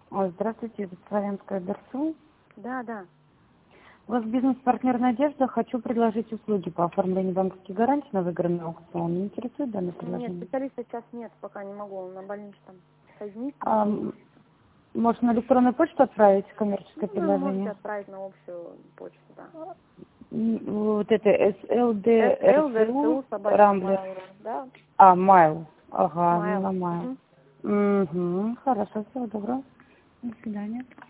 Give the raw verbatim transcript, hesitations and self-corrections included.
Ой, здравствуйте, это Славянская ДРСУ. Да, да. У вас бизнес-партнер Надежда. Хочу предложить услуги по оформлению банковских гарантий на выигранный аукцион. Не интересует данное Нет, предложение? специалиста сейчас нет, пока не могу, он на больничном. Соединить? А, м, может, на электронную почту отправить коммерческое Ну, вы можете предложение? отправить на общую почту, да. М, Вот это СЛДРСУ, СЛДРСУ собачка Рамблер. Майл, да? А, Майл. Ага, Майл. на Майл. Мгм. Угу. Хорошо, всего доброго. До свидания.